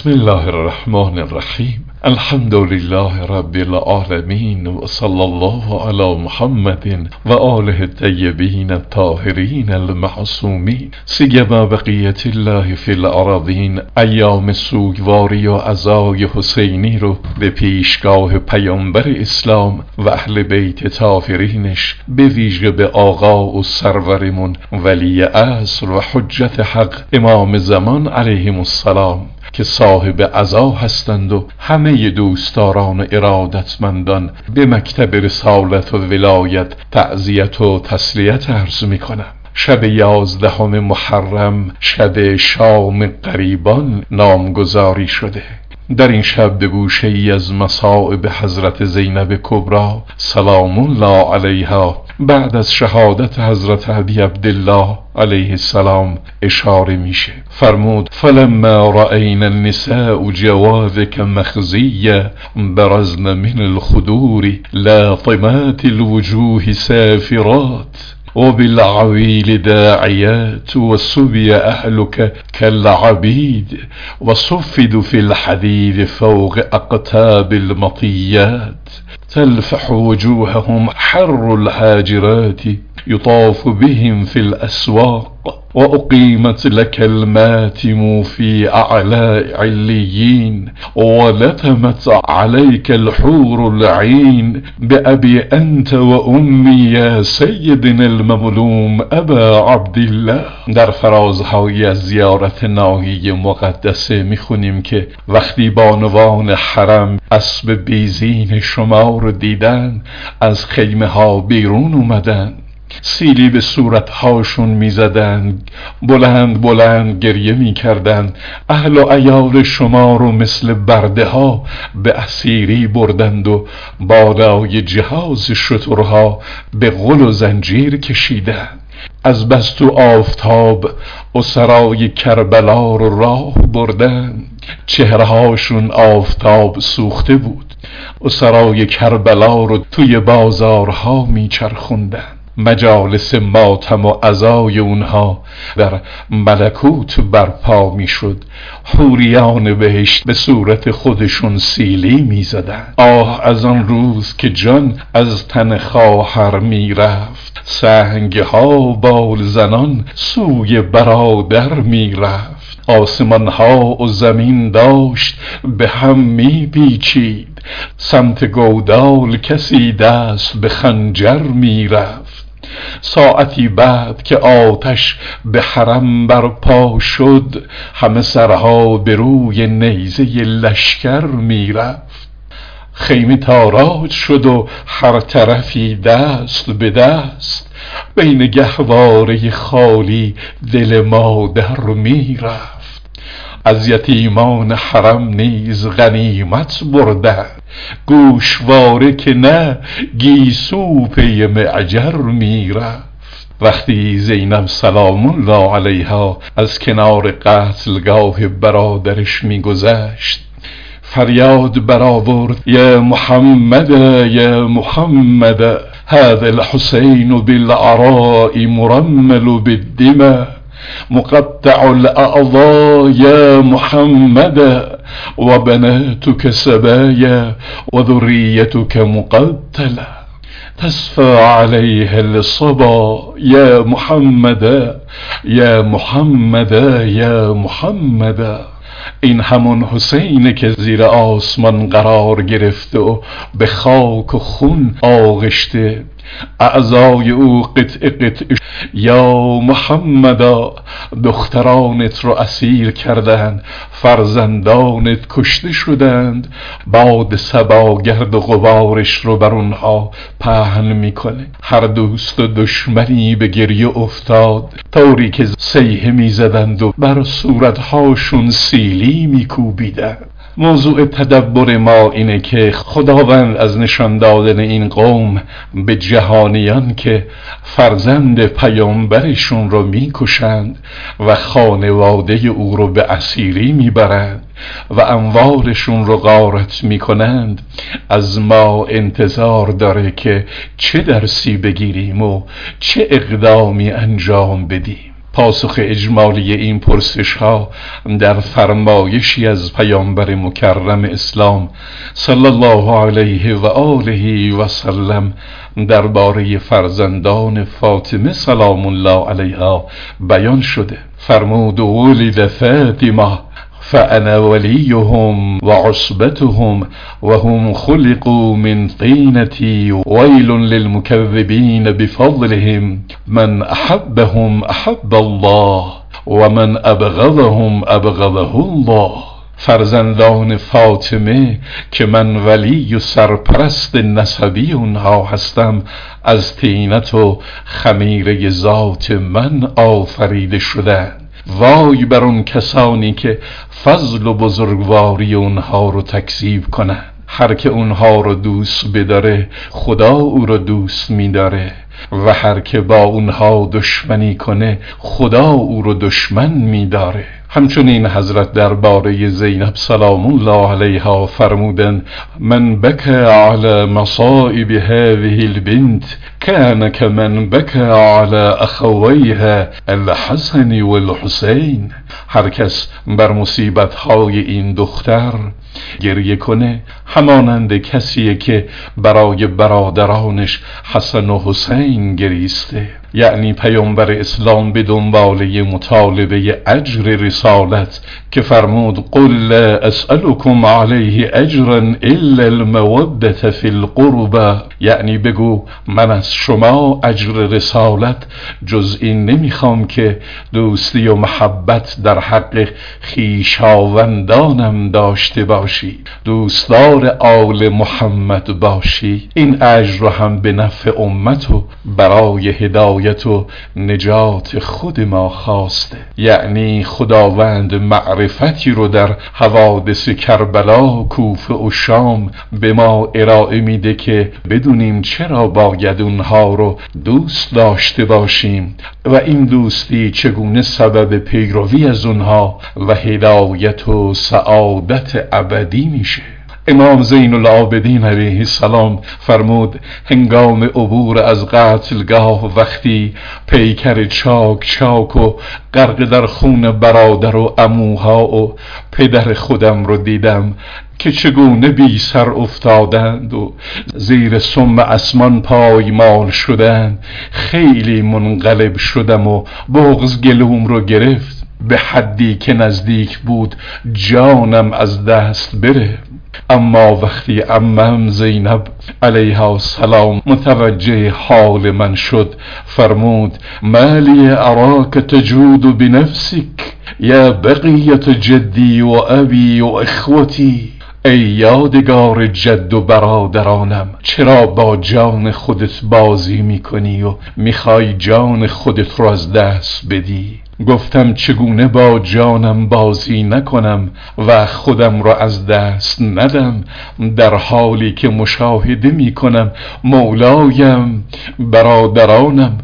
بسم الله الرحمن الرحیم. الحمد لله رب العالمین و صلی الله علی محمد و آله الطیبین الطاهرین المعصومین. سیما بقیت الله فی الارضین. ایام سوگواری و عزای حسینی رو به پیشگاه پیامبر اسلام و اهل بیت طاهرینش، به ویژه به آقا و سرورمون ولی عصر و حجت حق امام زمان علیهم السلام که صاحب عزا هستند و همه دوستداران و ارادتمندان به مکتب رسالت و ولایت تعزیت و تسلیت عرض می کنم. شب 11 محرم شب شام غریبان نامگذاری شده. در این شب به گوشه ای از مصائب حضرت زینب کبری سلام الله علیها بعد از شهادت حضرت ابی عبدالله علیه السلام اشاره میشه. فرمود فلما رأینا النساء جوادك مخزیه برزن من الخدور لاطمات الوجوه سافرات وبالعويل داعيات وسبي أهلك كالعبيد وصفدوا في الحديد فوق أقتاب المطيات تلفح وجوههم حر الهاجرات يطاف بهم في الأسواق وأقيمت لك الماتم في أعلى عليين ولتمت عليك الحور العين بأبي أنت وأمي يا سيدنا المظلوم أبا عبد الله. در فرازهای از زیارت ناحیه مقدسه میخونیم که وقتی بانوان حرم اسب بیزین شما رو دیدن از خیمه ها بیرون اومدن، سیلی به صورتهاشون میزدن، بلند بلند گریه میکردن. اهل و عیال شما رو مثل برده ها به اسیری بردند و بالای جهاز شترها به غل و زنجیر کشیدند. از بست و آفتاب اسرای کربلا رو راه بردند، چهرهاشون آفتاب سوخته بود. اسرای کربلا رو توی بازارها میچرخوندن. مجالس ماتم و عزای اونها در ملکوت برپا می شد. حوریان بهشت به صورت خودشون سیلی می زدن. آه از آن روز که جان از تن خواهر می رفت، سنگ ها بال زنان سوی برادر می رفت. آسمان ها و زمین داشت به هم می پیچید، سمت گودال کسی دست به خنجر می رفت. ساعتی بعد که آتش به حرم برپا شد، همه سرها به روی نیزه لشکر می رفت. خیمه تاراج شد و هر طرفی دست به دست، بین گهواره خالی دل مادر می رفت. از یتیمان حرم نیز غنیمت بردند، گوشواره که نه گیسو پی معجر می رفت. وقتی زینب سلام الله علیها از کنار قتلگاه برادرش می گذشت، فریاد برآورد یا محمد یا محمد هذا الحسین بالعراء مرمل بالدماء مقطع الاعضاء یا محمد و بناتك سبايا وذريتك مقتلة تصفى عليه الصبا يا محمد يا محمد يا محمد. این همون حسینه که زیر آسمان قرار گرفته و به خاک و خون آغشته، اعضای او قطع قطع. یا محمدا دخترانت رو اسیر کردند، فرزندانت کشته شدند، باد صبا گرد و غبارش رو بر اونها پهن میکنه. هر دوست و دشمنی به گریه افتاد، طوری که صیحه میزدند و بر صورتهاشون سیلی میکوبیدند. موضوع تدبر ما اینه که خداوند از نشان دادن این قوم به جهانیان که فرزند پیامبرشون رو میکشند و خانواده او رو به اسیری میبرند و اموالشون رو غارت میکنند، از ما انتظار داره که چه درسی بگیریم و چه اقدامی انجام بدیم. پاسخ اجمالی این پرسش ها در فرمایشی از پیامبر مکرم اسلام صلی الله علیه و آله و سلم درباره فرزندان فاطمه سلام الله علیها بیان شده. فرمود ولد فاطمه فأنا وليهم وعصبتهم وهم خلقوا من طينتي ويل للمكذبين بفضلهم من أحبهم أحب الله ومن أبغضهم أبغضه الله. فرزندان فاطمه که من ولی و سرپرست نسبی اونها هستم از طینت و خمیره ذات من آفریده شدند. وای بر اون کسانی که فضل و بزرگواری اونها رو تکذیب کنن. هر که اونها رو دوست بداره خدا او رو دوست میداره و هر که با اونها دشمنی کنه خدا او رو دشمن میداره. همچنین حضرت درباره زینب سلام الله علیها فرمودن من بكى على مصائب هذه البنت كان كمن بكى على اخويها الحسن والحسين. هر کس بر مصیبت های این دختر گریه کنه همانند کسیه که برای برادرانش حسن و حسین گریسته. یعنی پیامبر اسلام به دنباله مطالبه اجر رسالت که فرمود قل لا اسألكم علیه اجرا الا المودة فی القربى، یعنی بگو من از شما اجر رسالت جز این نمیخوام که دوستی و محبت در حق خویشاوندانم داشته باشی، دوستدار آل محمد باشی. این اجر رو هم به نفع امت و برای هدایت و نجات خود ما خواسته. یعنی خداوند معرفتی رو در حوادث کربلا، کوفه و شام به ما ارائه میده که بدونیم چرا باید اونها رو دوست داشته باشیم و این دوستی چگونه سبب پیروی از اونها و هدایت و سعادت ابدی میشه. امام زین العابدین علیه السلام فرمود هنگام عبور از قتلگاه وقتی پیکر چاک چاک و غرق در خون برادر و عموها و پدر خودم رو دیدم که چگونه بی سر افتادند و زیر سم اسمان پایمال شدند، خیلی منقلب شدم و بغض گلوم رو گرفت به حدی که نزدیک بود جانم از دست بره. اما وقتی عمم زینب علیها السلام متوجه حال من شد فرمود مالی اراک تجود بنفسک یا بقیت جدی و ابی و اخوتی. ای یادگار جد و برادرانم، چرا با جان خودت بازی میکنی و میخوای جان خودت رو از دست بدی؟ گفتم چگونه با جانم بازی نکنم و خودم را از دست ندم در حالی که مشاهده میکنم مولایم، برادرانم،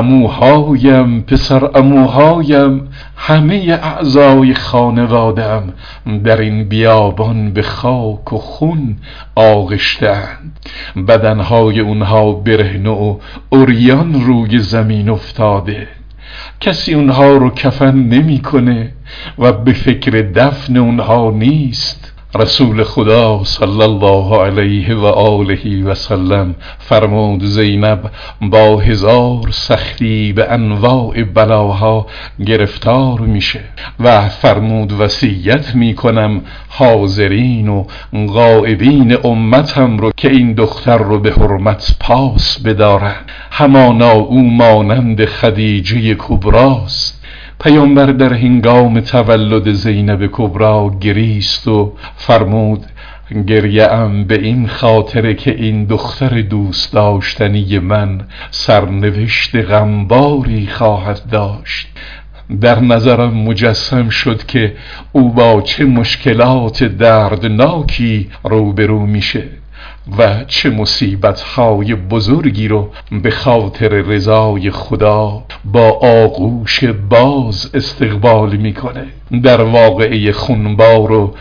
عموهایم، پسر عموهایم، همه اعضای خانواده‌ام در این بیابان به خاک و خون آغشته‌اند. بدنهای اونها برهنه و عریان روی زمین افتاده، کسی اونها رو کفن نمیکنه و به فکر دفن اونها نیست. رسول خدا صلی الله علیه و آله و سلم فرمود زینب با هزار سختی به انواع بلاها گرفتار میشه و فرمود وصیت میکنم حاضرین و غائبین امتم رو که این دختر رو به حرمت پاس بدارن، همانا او مانند خدیجه کبراست. پیامبر در هنگام تولد زینب کبرا گریست و فرمود گریه‌ام به این خاطر که این دختر دوست داشتنی من سرنوشت غمباری خواهد داشت. در نظرم مجسم شد که او با چه مشکلات دردناکی روبرو میشه و چه مصیبت‌های بزرگی رو به خاطر رضای خدا با آغوش باز استقبال میکنه. در واقعه خونبار و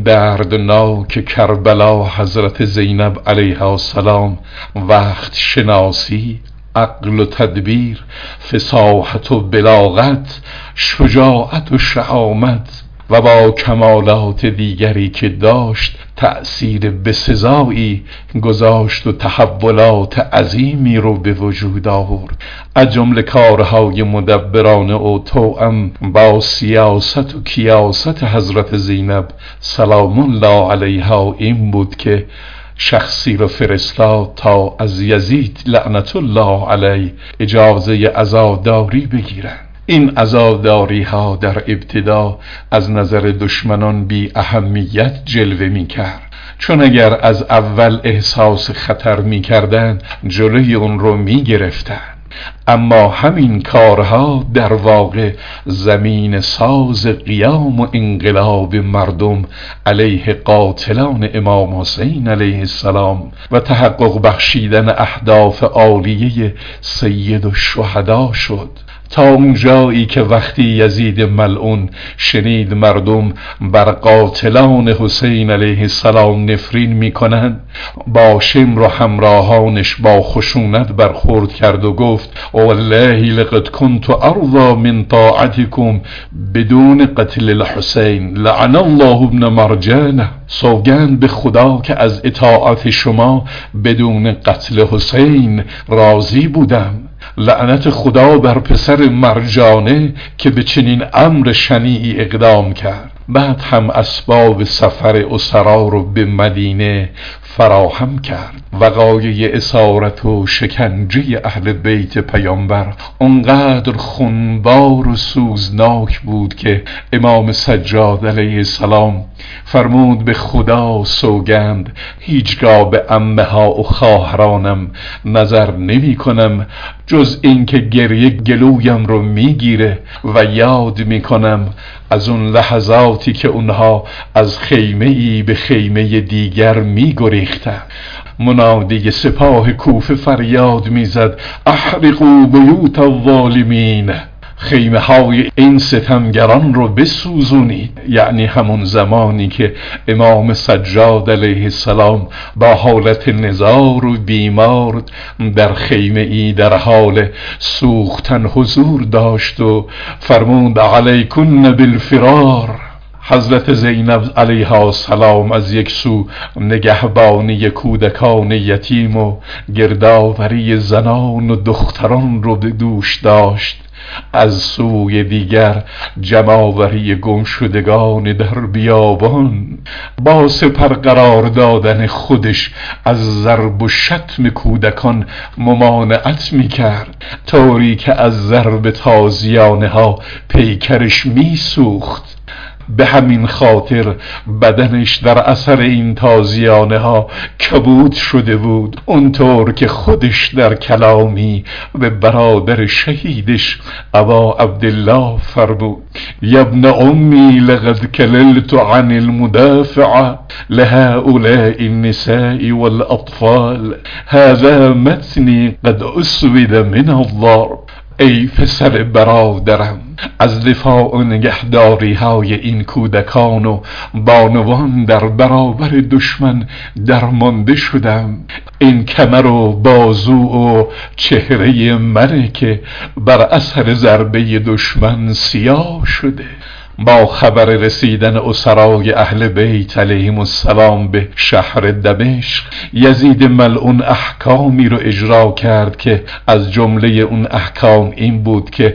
دردناک کربلا حضرت زینب علیها السلام وقت شناسی عقل و تدبیر، فصاحت و بلاغت، شجاعت و شهامت و با کمالات دیگری که داشت تأثیر بسزایی گذاشت و تحولات عظیمی رو به وجود آورد. از جمله کارهای مدبرانه و توأم با سیاست و کیاست حضرت زینب سلام الله علیها این بود که شخصی رو فرستاد تا از یزید لعنت الله علیه اجازه عزاداری بگیرن. این عزاداری ها در ابتدا از نظر دشمنان بی اهمیت جلوه می کرد، چون اگر از اول احساس خطر می کردن جلوی اون رو می گرفتن. اما همین کارها در واقع زمین ساز قیام و انقلاب مردم علیه قاتلان امام حسین علیه السلام و تحقق بخشیدن اهداف عالیه سید الشهدا شد، تا اون جایی که وقتی یزید ملعون شنید مردم بر قاتلان حسین علیه السلام نفرین میکنن، با شمر و همراهانش با خشونت برخورد کرد و گفت والله لقد كنت ارضى من طاعتكم بدون قتل الحسین لعن الله ابن مرجانه. سوگند به خدا که از اطاعت شما بدون قتل حسین راضی بودم، لعنت خدا بر پسر مرجانه که به چنین امر شنیعی اقدام کرد. بعد هم اسباب سفر اسرا رو به مدینه فراهم کرد. وقایع اسارت و شکنجه اهل بیت پیامبر اونقدر خونبار و سوزناک بود که امام سجاد علیه السلام فرمود به خدا سوگند هیچگاه به عمه ها و خواهرانم نظر نمی کنم جز اینکه گریه گلویم رو میگیره و یاد میکنم از اون لحظاتی که اونها از خیمه ای به خیمه دیگر میگریختن. منادی سپاه کوفه فریاد میزد احرقوا بیوت الظالمین، خیمه های این ستمگران رو بسوزونید. یعنی همون زمانی که امام سجاد علیه السلام با حالت نزار و بیمار در خیمه ای در حال سوختن حضور داشت و فرمود علیکن بالفرار. حضرت زینب علیها السلام از یک سو نگهبانی کودکان یتیم و گردآوری زنان و دختران رو به دوش داشت، از سوی دیگر جمع‌آوری گمشدگان در بیابان، با سپر قرار دادن خودش از ضرب و شتم کودکان ممانعت میکرد، طوری که از ضرب تازیانه ها پیکرش میسوخت. به همین خاطر بدنش در اثر این تازیانه ها کبود شده بود، اونطور که خودش در کلامی به برادر شهیدش ابا عبدالله فرمود یابن امی لقد کللت عن المدافع لهؤلاء النساء والاطفال هذا متنی قد اسود من الضرب. ای پسر برادرم، از دفاع و نگهداری های این کودکان و بانوان در برابر دشمن درمانده شدم. این کمر و بازو و چهره منه که بر اثر ضربه دشمن سیاه شده. با خبر رسیدن اسرای اهل بیت علیهم السلام به شهر دمشق، یزید ملعون احکامی رو اجرا کرد که از جمله اون احکام این بود که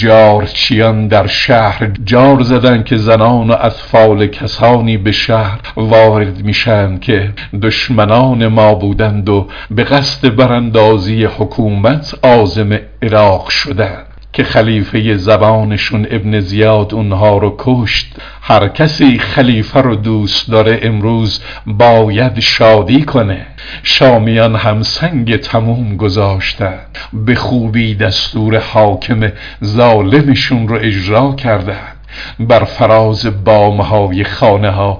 جارچیان در شهر جار زدن که زنان و اطفال کسانی به شهر وارد میشن که دشمنان ما بودند و به قصد براندازی حکومت عازم عراق شدند که خلیفه زبانشون ابن زیاد اونها رو کشت. هر کسی خلیفه رو دوست داره امروز باید شادی کنه. شامیان هم سنگ تموم گذاشتن، به خوبی دستور حاکم ظالمشون رو اجرا کردن. بر فراز بامهای خانه ها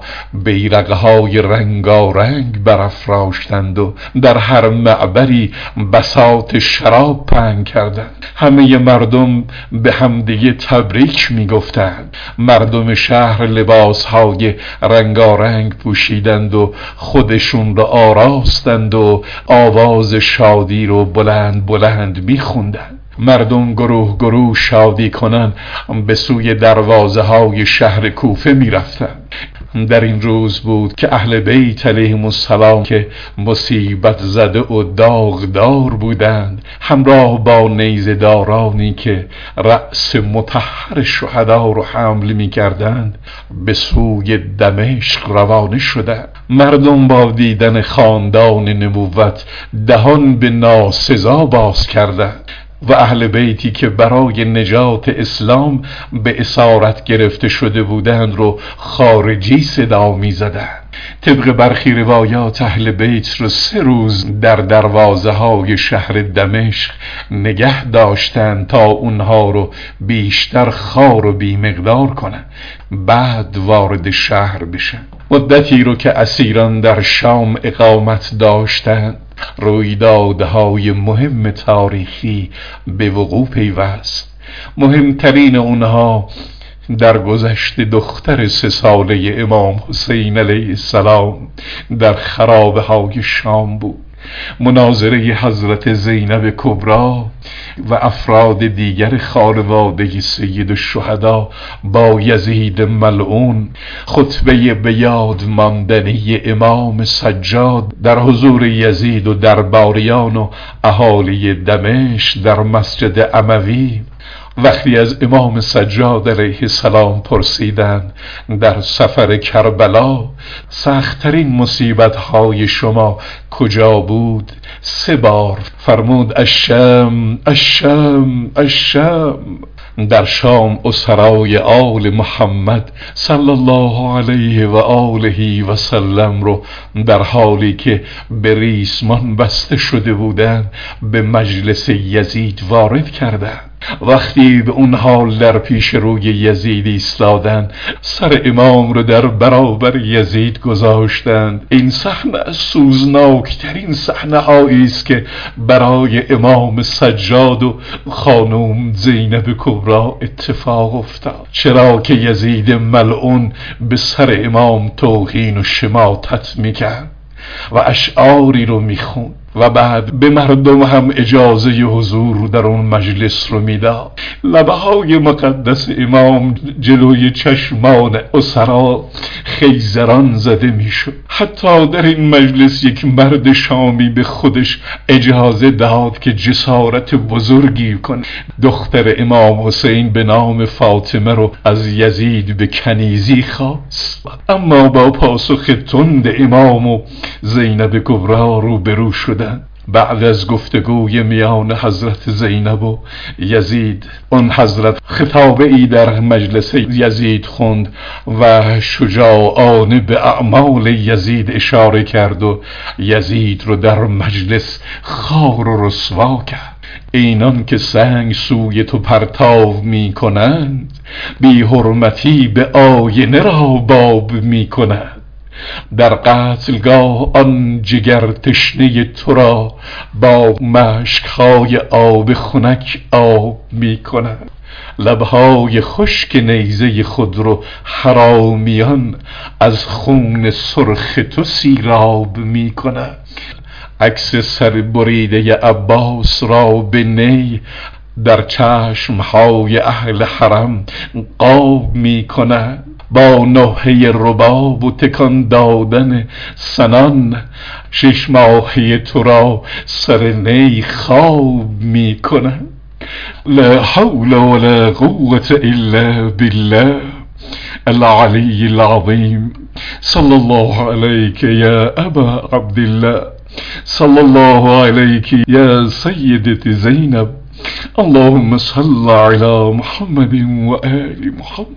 بیرقهای رنگارنگ برافراشتند و در هر معبری بساط شراب پهن کردند. همه مردم به همدیگه تبریک میگفتند. مردم شهر لباسهای رنگارنگ پوشیدند و خودشون را آراستند و آواز شادی رو بلند بلند میخوندند. مردم گروه گروه شادی کنن به سوی دروازه های شهر کوفه می رفتن. در این روز بود که اهل بیت علیهم السلام که مصیبت زده و داغدار بودند، همراه با نیزه دارانی که رأس مطهر شهدا رو حمل می کردند به سوی دمشق روانه شدند. مردم با دیدن خاندان نبوت دهان به ناسزا باز کردند و اهل بیتی که برای نجات اسلام به اسارت گرفته شده بودند رو خارجی صدا می زدند. طبق برخی روایات اهل بیت رو 3 روز در دروازه های شهر دمشق نگه داشتند تا اونها رو بیشتر خوار و بیمقدار کنند، بعد وارد شهر بشن. مدتی رو که اسیران در شام اقامت داشتند رویدادهای مهم تاریخی به وقوع پیوست. مهمترین اونها در گذشت دختر 3 ساله امام حسین علیه السلام در خرابه های شام بود. مناظره حضرت زینب کبری و افراد دیگر خانواده سید الشهدا با یزید ملعون، خطبه به یاد ماندنی امام سجاد در حضور یزید و درباریان و اهالی دمشق در مسجد اموی. وقتی از امام سجاد علیه السلام پرسیدند در سفر کربلا سخت‌ترین مصیبت‌های شما کجا بود، 3 بار فرمود الشام الشام الشام. در شام اسرای آل محمد صلی الله علیه و آله و سلم رو در حالی که به ریسمان بسته شده بودند به مجلس یزید وارد کردند. وقتی به اون حال در پیش روی یزید ایستادند، سر امام رو در برابر یزید گذاشتند. این صحنه سوزناکترین صحنه هایی است که برای امام سجاد و خانم زینب کبری اتفاق افتاد، چرا که یزید ملعون به سر امام توهین و شماتت میکرد و اشعاری رو میخوند و بعد به مردم هم اجازه حضور در اون مجلس رو میداد. لبه های مقدس امام جلوی چشمان اسرا خیزران زده میشد. حتی در این مجلس یک مرد شامی به خودش اجازه داد که جسارت بزرگی کنه. دختر امام حسین به نام فاطمه رو از یزید به کنیزی خواست، اما با پاسخ تند امام و زینب کبری روبرو شدند. بعد از گفتگوی میان حضرت زینب و یزید، اون حضرت خطابه ای در مجلس یزید خوند و شجاعانه به اعمال یزید اشاره کرد و یزید رو در مجلس خار و رسوا کرد. اینان که سنگ سوی تو پرتاب می کنند، بی حرمتی به آینه را باب می کنند. در قتلگاه آن جگر تشنه تو را با مشکهای آب خنک آب می کنند. لبهای خشک نیزه خود رو حرامیان از خون سرخ تو سیراب می کنند. عکس سر بریده عباس را به نی در چشمهای اهل حرم قاب می کنند. با نوحه رباب و تکان دادن سنان 6 ماهه تو را سر نی خواب می کنند. لا حول ولا قوة الا بالله العلی العظیم. صلی الله علیک یا ابا عبدالله، صلی الله علیک یا سیدت زینب. اللهم صل علی محمد و آل محمد.